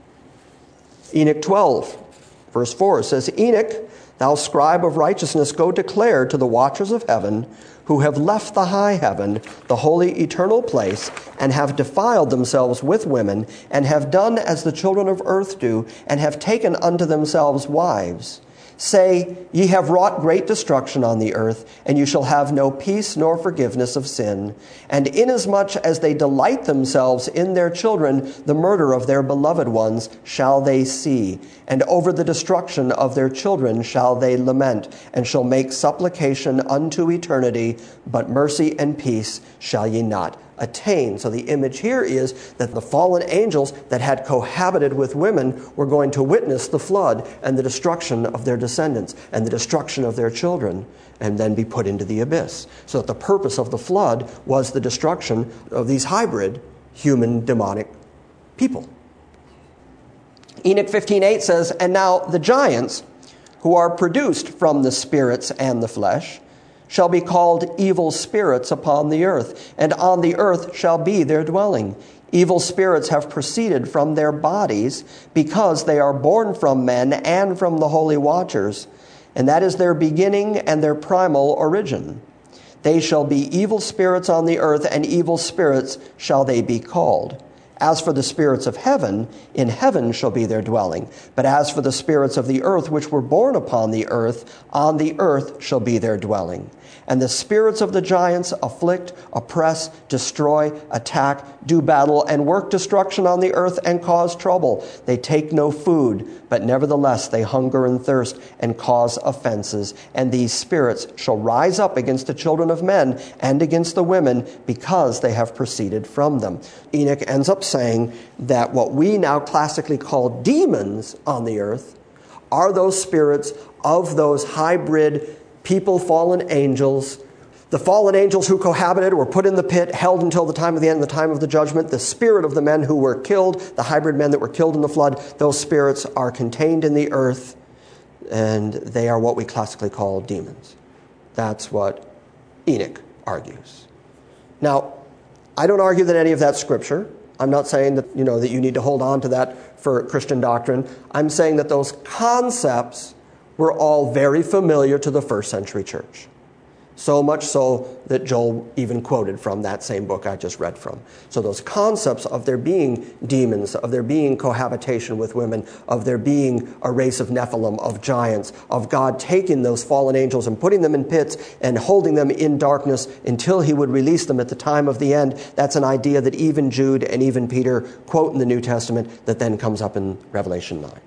Enoch 12, verse 4 says, Enoch, thou scribe of righteousness, go declare to the watchers of heaven, who have left the high heaven, the holy eternal place, and have defiled themselves with women, and have done as the children of earth do, and have taken unto themselves wives. Say, ye have wrought great destruction on the earth, and you shall have no peace nor forgiveness of sin. And inasmuch as they delight themselves in their children, the murder of their beloved ones shall they see. And over the destruction of their children shall they lament, and shall make supplication unto eternity, but mercy and peace shall ye not attain. So the image here is that the fallen angels that had cohabited with women were going to witness the flood and the destruction of their descendants and the destruction of their children, and then be put into the abyss. So that the purpose of the flood was the destruction of these hybrid human demonic people. Enoch 15:8 says, And now the giants, who are produced from the spirits and the flesh, shall be called evil spirits upon the earth, and on the earth shall be their dwelling. Evil spirits have proceeded from their bodies, because they are born from men and from the holy watchers, and that is their beginning and their primal origin. They shall be evil spirits on the earth, and evil spirits shall they be called. As for the spirits of heaven, in heaven shall be their dwelling. But as for the spirits of the earth, which were born upon the earth shall be their dwelling. And the spirits of the giants afflict, oppress, destroy, attack, do battle, and work destruction on the earth and cause trouble. They take no food, but nevertheless they hunger and thirst and cause offenses. And these spirits shall rise up against the children of men and against the women, because they have proceeded from them. Enoch ends up saying that what we now classically call demons on the earth are those spirits of those hybrid people, fallen angels. The fallen angels who cohabited were put in the pit, held until the time of the end, the time of the judgment. The spirit of the men who were killed, the hybrid men that were killed in the flood, those spirits are contained in the earth, and they are what we classically call demons. That's what Enoch argues. Now, I don't argue that any of that's scripture. I'm not saying that, that you need to hold on to that for Christian doctrine. I'm saying that those concepts were all very familiar to the first century church. So much so that Joel even quoted from that same book I just read from. So those concepts of there being demons, of there being cohabitation with women, of there being a race of Nephilim, of giants, of God taking those fallen angels and putting them in pits and holding them in darkness until he would release them at the time of the end, that's an idea that even Jude and even Peter quote in the New Testament that then comes up in Revelation 9.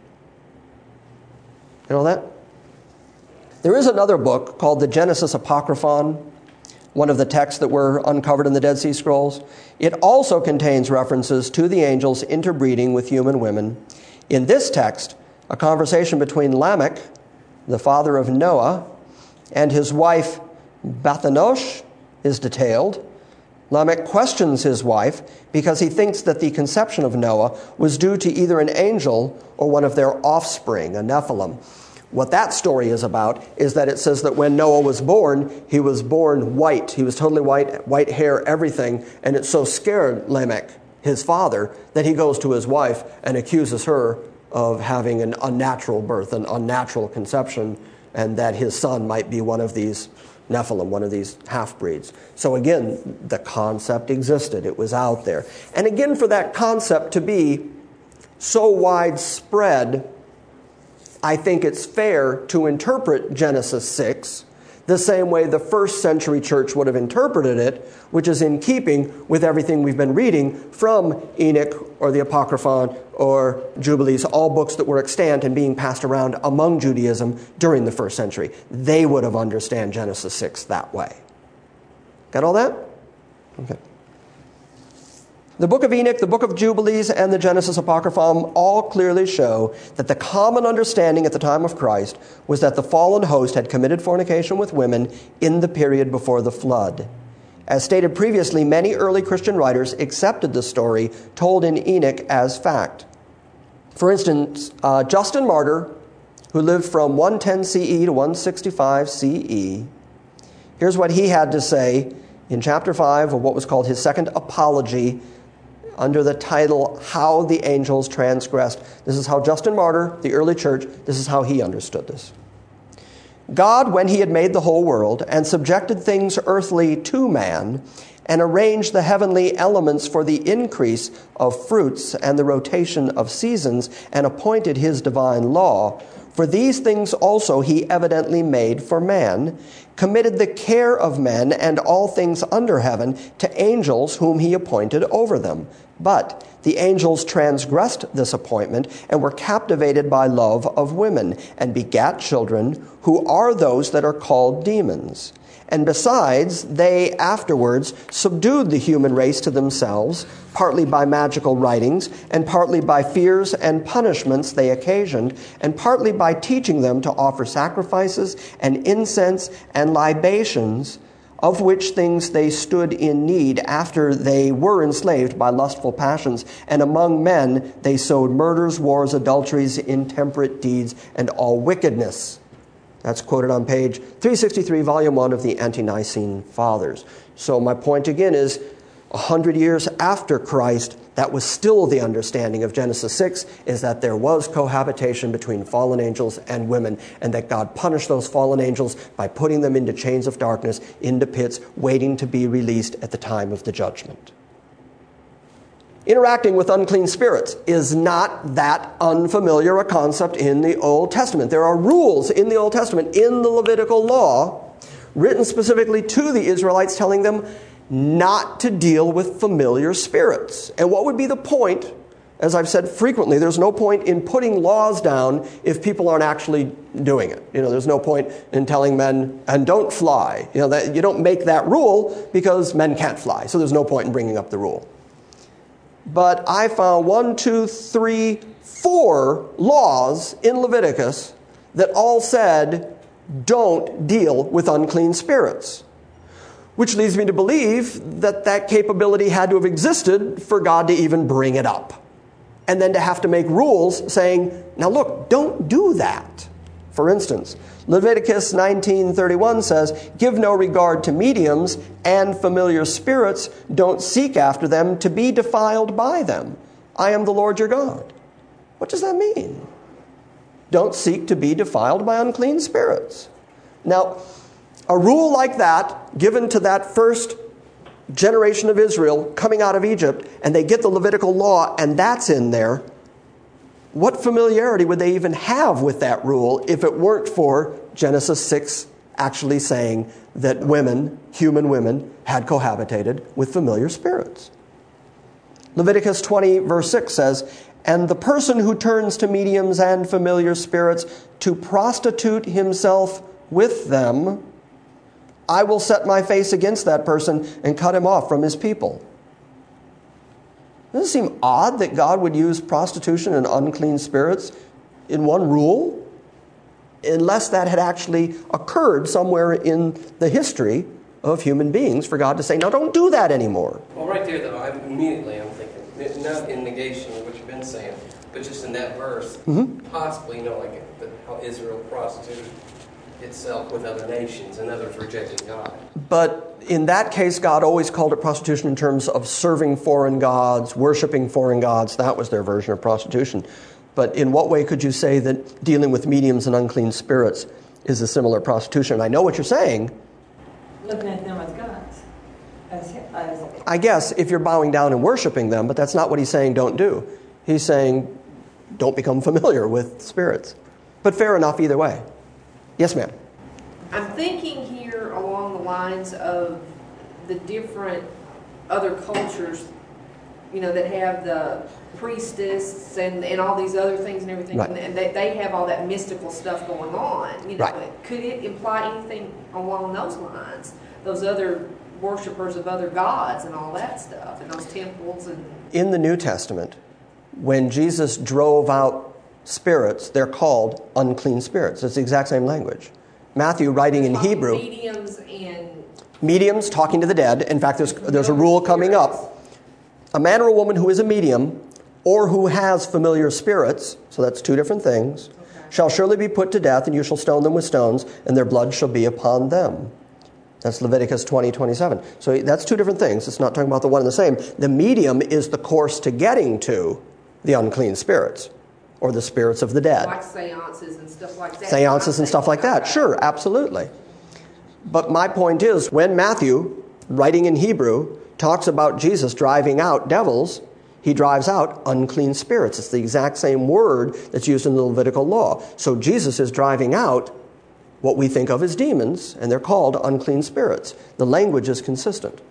You know that? There is another book called the Genesis Apocryphon, one of the texts that were uncovered in the Dead Sea Scrolls. It also contains references to the angels interbreeding with human women. In this text, a conversation between Lamech, the father of Noah, and his wife Bathanosh is detailed. Lamech questions his wife because he thinks that the conception of Noah was due to either an angel or one of their offspring, a Nephilim. What that story is about is that it says that when Noah was born, he was born white. He was totally white hair, everything. And it so scared Lamech, his father, that he goes to his wife and accuses her of having an unnatural birth, an unnatural conception, and that his son might be one of these Nephilim, one of these half-breeds. So again, the concept existed. It was out there. And again, for that concept to be so widespread, I think it's fair to interpret Genesis 6 the same way the first century church would have interpreted it, which is in keeping with everything we've been reading from Enoch or the Apocryphon or Jubilees, all books that were extant and being passed around among Judaism during the first century. They would have understood Genesis 6 that way. Got all that? Okay. The book of Enoch, the book of Jubilees, and the Genesis Apocryphon all clearly show that the common understanding at the time of Christ was that the fallen host had committed fornication with women in the period before the flood. As stated previously, many early Christian writers accepted the story told in Enoch as fact. For instance, Justin Martyr, who lived from 110 CE to 165 CE, here's what he had to say in chapter 5 of what was called his second apology, under the title, How the Angels Transgressed. This is how Justin Martyr, the early church, this is how he understood this. God, when he had made the whole world and subjected things earthly to man, and arranged the heavenly elements for the increase of fruits and the rotation of seasons, and appointed his divine law, for these things also he evidently made for man, committed the care of men and all things under heaven to angels whom he appointed over them. But the angels transgressed this appointment and were captivated by love of women and begat children who are those that are called demons. And besides, they afterwards subdued the human race to themselves, partly by magical writings, and partly by fears and punishments they occasioned, and partly by teaching them to offer sacrifices and incense and libations, of which things they stood in need after they were enslaved by lustful passions. And among men they sowed murders, wars, adulteries, intemperate deeds, and all wickedness. That's quoted on page 363, volume 1 of the Ante-Nicene Fathers. So my point again is, 100 years after Christ, that was still the understanding of Genesis 6, is that there was cohabitation between fallen angels and women, and that God punished those fallen angels by putting them into chains of darkness, into pits, waiting to be released at the time of the judgment. Interacting with unclean spirits is not that unfamiliar a concept in the Old Testament. There are rules in the Old Testament, in the Levitical law, written specifically to the Israelites, telling them not to deal with familiar spirits. And what would be the point? As I've said frequently, there's no point in putting laws down if people aren't actually doing it. There's no point in telling men, and don't fly. That you don't make that rule because men can't fly. So there's no point in bringing up the rule. but I found 4 laws in Leviticus that all said, don't deal with unclean spirits. Which leads me to believe that that capability had to have existed for God to even bring it up. And then to have to make rules saying, now look, don't do that. For instance, Leviticus 19:31 says, give no regard to mediums and familiar spirits. Don't seek after them to be defiled by them. I am the Lord your God. What does that mean? Don't seek to be defiled by unclean spirits. Now, a rule like that, given to that first generation of Israel coming out of Egypt, and they get the Levitical law, and that's in there, what familiarity would they even have with that rule if it weren't for Genesis 6 actually saying that women, human women, had cohabitated with familiar spirits? Leviticus 20, verse 6 says, and the person who turns to mediums and familiar spirits to prostitute himself with them, I will set my face against that person and cut him off from his people. Doesn't it seem odd that God would use prostitution and unclean spirits in one rule? Unless that had actually occurred somewhere in the history of human beings for God to say, no, don't do that anymore. Well, right there, though, I'm thinking, not in negation of what you've been saying, but just in that verse, possibly, like how Israel prostituted itself with other nations and others rejecting God. But in that case, God always called it prostitution in terms of serving foreign gods, worshiping foreign gods. That was their version of prostitution. But in what way could you say that dealing with mediums and unclean spirits is a similar prostitution? And I know what you're saying. Looking at them as gods. I guess if you're bowing down and worshiping them, but that's not what he's saying don't do. He's saying don't become familiar with spirits. But fair enough either way. Yes, ma'am. I'm thinking here along the lines of the different other cultures, that have the priestess and all these other things and everything, right. And they have all that mystical stuff going on. Right. Could it imply anything along those lines? Those other worshipers of other gods and all that stuff, and those temples and. In the New Testament, when Jesus drove out spirits, they're called unclean spirits. It's the exact same language. Matthew, writing in Hebrew. Mediums talking to the dead. In fact, there's a rule coming up. A man or a woman who is a medium or who has familiar spirits, so that's 2 different things, shall surely be put to death, and you shall stone them with stones, and their blood shall be upon them. That's Leviticus 20:27. So that's 2 different things. It's not talking about the one and the same. The medium is the course to getting to the unclean spirits, or the spirits of the dead. Like seances and stuff like that. Seances and stuff like that. Sure, absolutely. But my point is, when Matthew, writing in Hebrew, talks about Jesus driving out devils, he drives out unclean spirits. It's the exact same word that's used in the Levitical law. So Jesus is driving out what we think of as demons, and they're called unclean spirits. The language is consistent.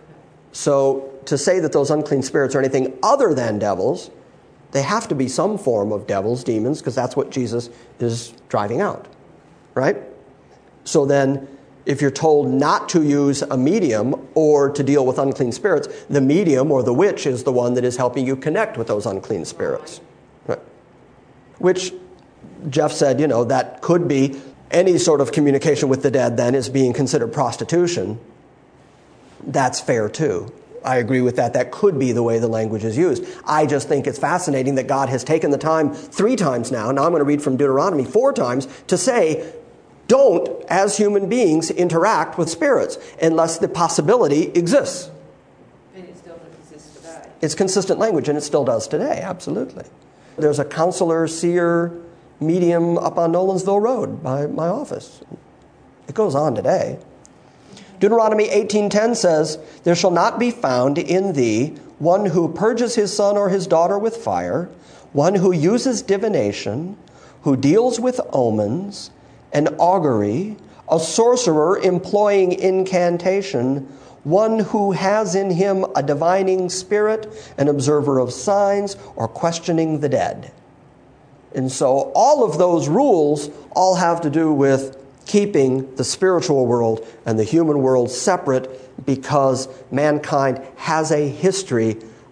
So to say that those unclean spirits are anything other than devils, they have to be some form of devils, demons, because that's what Jesus is driving out, right? So then, if you're told not to use a medium or to deal with unclean spirits, the medium or the witch is the one that is helping you connect with those unclean spirits. Right? Which, Jeff said, that could be any sort of communication with the dead then is being considered prostitution. That's fair too. I agree with that. That could be the way the language is used. I just think it's fascinating that God has taken the time 3 times now I'm going to read from Deuteronomy 4 times, to say, don't, as human beings, interact with spirits unless the possibility exists. And it still exists today. It's consistent language, and it still does today, absolutely. There's a counselor, seer, medium up on Nolensville Road by my office. It goes on today. Deuteronomy 18:10 says, there shall not be found in thee one who purges his son or his daughter with fire, one who uses divination, who deals with omens, and augury, a sorcerer employing incantation, one who has in him a divining spirit, an observer of signs, or questioning the dead. And so all of those rules all have to do with keeping the spiritual world and the human world separate, because mankind has a history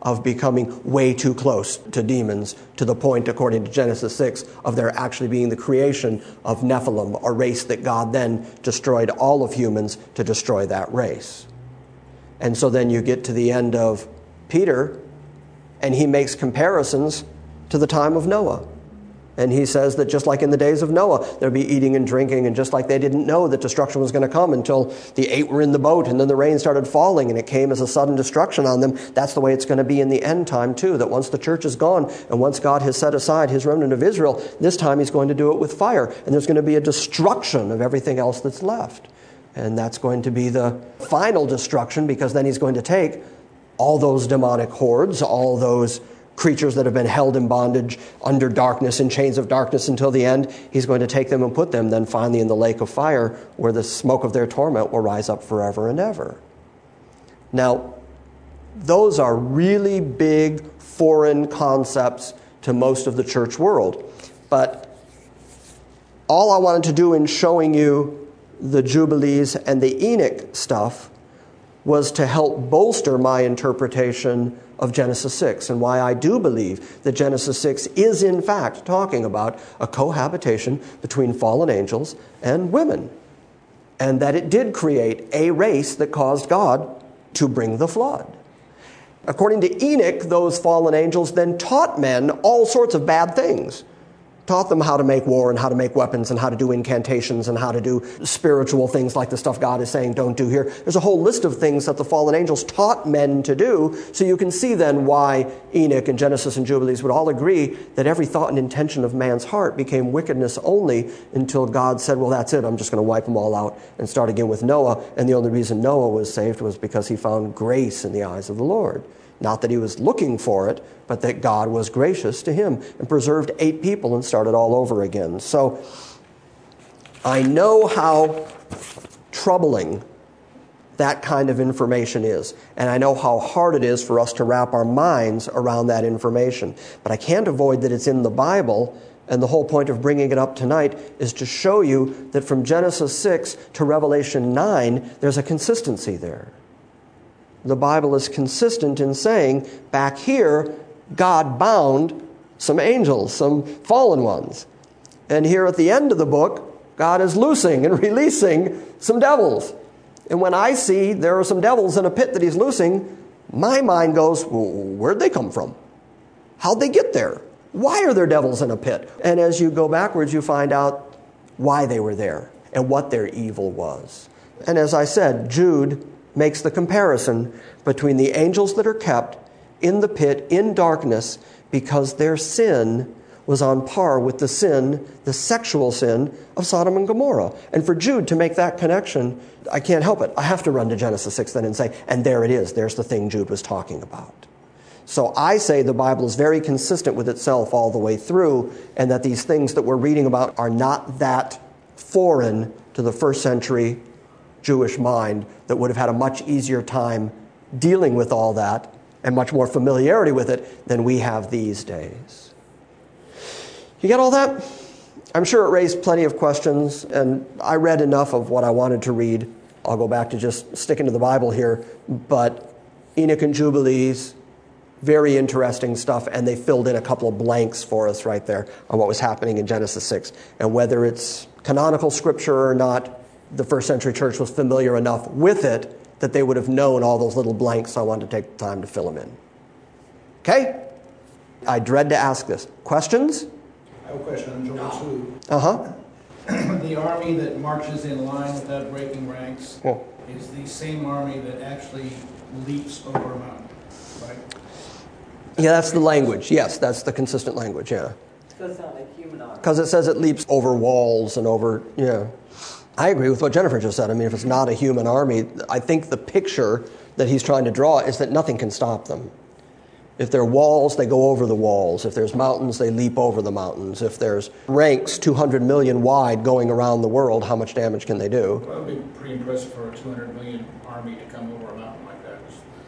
of becoming way too close to demons, to the point, according to Genesis 6, of there actually being the creation of Nephilim, a race that God then destroyed all of humans to destroy that race. And so then you get to the end of Peter, and he makes comparisons to the time of Noah. And he says that just like in the days of Noah, there'd be eating and drinking, and just like they didn't know that destruction was going to come until the 8 were in the boat, and then the rain started falling, and it came as a sudden destruction on them. That's the way it's going to be in the end time, too, that once the church is gone, and once God has set aside his remnant of Israel, this time he's going to do it with fire, and there's going to be a destruction of everything else that's left. And that's going to be the final destruction, because then he's going to take all those demonic hordes, all those creatures that have been held in bondage under darkness, in chains of darkness until the end. He's going to take them and put them then finally in the lake of fire, where the smoke of their torment will rise up forever and ever. Now, those are really big foreign concepts to most of the church world. But all I wanted to do in showing you the Jubilees and the Enoch stuff was to help bolster my interpretation of Genesis 6, and why I do believe that Genesis 6 is in fact talking about a cohabitation between fallen angels and women, and that it did create a race that caused God to bring the flood. According to Enoch, those fallen angels then taught men all sorts of bad things. Taught them how to make war and how to make weapons and how to do incantations and how to do spiritual things like the stuff God is saying don't do here. There's a whole list of things that the fallen angels taught men to do. So you can see then why Enoch and Genesis and Jubilees would all agree that every thought and intention of man's heart became wickedness only until God said, well, that's it. I'm just going to wipe them all out and start again with Noah. And the only reason Noah was saved was because he found grace in the eyes of the Lord. Not that he was looking for it, but that God was gracious to him and preserved 8 people and started all over again. So I know how troubling that kind of information is. And I know how hard it is for us to wrap our minds around that information. But I can't avoid that it's in the Bible. And the whole point of bringing it up tonight is to show you that from Genesis 6 to Revelation 9, there's a consistency there. The Bible is consistent in saying, back here, God bound some angels, some fallen ones. And here at the end of the book, God is loosing and releasing some devils. And when I see there are some devils in a pit that he's loosing, my mind goes, well, where'd they come from? How'd they get there? Why are there devils in a pit? And as you go backwards, you find out why they were there and what their evil was. And as I said, Jude makes the comparison between the angels that are kept in the pit in darkness because their sin was on par with the sin, the sexual sin of Sodom and Gomorrah. And for Jude to make that connection, I can't help it. I have to run to Genesis 6 then and say, and there it is. There's the thing Jude was talking about. So I say the Bible is very consistent with itself all the way through, and that these things that we're reading about are not that foreign to the first century Jewish mind that would have had a much easier time dealing with all that and much more familiarity with it than we have these days. You get all that? I'm sure it raised plenty of questions, and I read enough of what I wanted to read. I'll go back to just sticking to the Bible here, but Enoch and Jubilees, very interesting stuff, and they filled in a couple of blanks for us right there on what was happening in Genesis 6. And whether it's canonical scripture or not, the first century church was familiar enough with it that they would have known all those little blanks, so I wanted to take the time to fill them in. Okay? I dread to ask this. Questions? I have a question on Joel 2. Uh-huh. The army that marches in line without breaking ranks is the same army that actually leaps over a mountain, right? Yeah, that's the language. Yes, that's the consistent language, yeah. So it's not a human army. Because it says it leaps over walls and over, yeah. I agree with what Jennifer just said. I mean, if it's not a human army, I think the picture that he's trying to draw is that nothing can stop them. If there are walls, they go over the walls. If there's mountains, they leap over the mountains. If there's ranks 200 million wide going around the world, how much damage can they do? Well, that would be pretty impressive for a 200 million army to come over a mountain like that.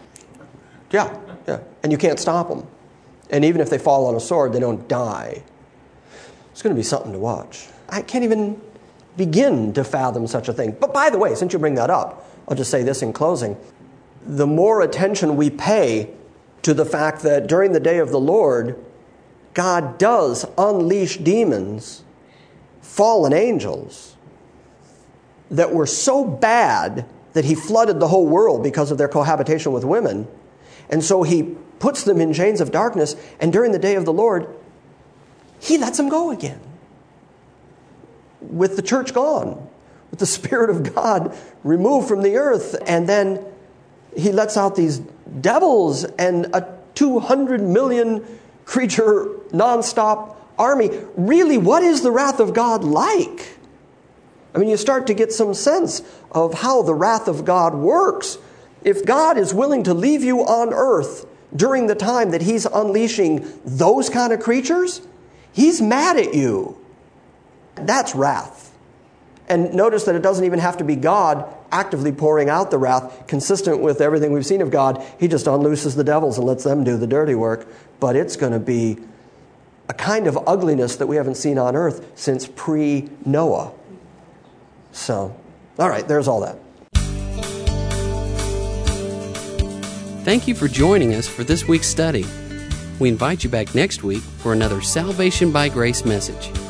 Yeah. And you can't stop them. And even if they fall on a sword, they don't die. It's going to be something to watch. I can't even begin to fathom such a thing. But by the way, since you bring that up, I'll just say this in closing. The more attention we pay to the fact that during the day of the Lord, God does unleash demons, fallen angels, that were so bad that he flooded the whole world because of their cohabitation with women. And so he puts them in chains of darkness, and during the day of the Lord, he lets them go again. With the church gone, with the Spirit of God removed from the earth, and then he lets out these devils and a 200 million creature nonstop army. Really, what is the wrath of God like? I mean, you start to get some sense of how the wrath of God works. If God is willing to leave you on earth during the time that he's unleashing those kind of creatures, he's mad at you. That's wrath. And notice that it doesn't even have to be God actively pouring out the wrath. Consistent with everything we've seen of God, he just unlooses the devils and lets them do the dirty work. But it's going to be a kind of ugliness that we haven't seen on earth since pre-Noah. So, all right, there's all that. Thank you for joining us for this week's study. We invite you back next week for another Salvation by Grace message.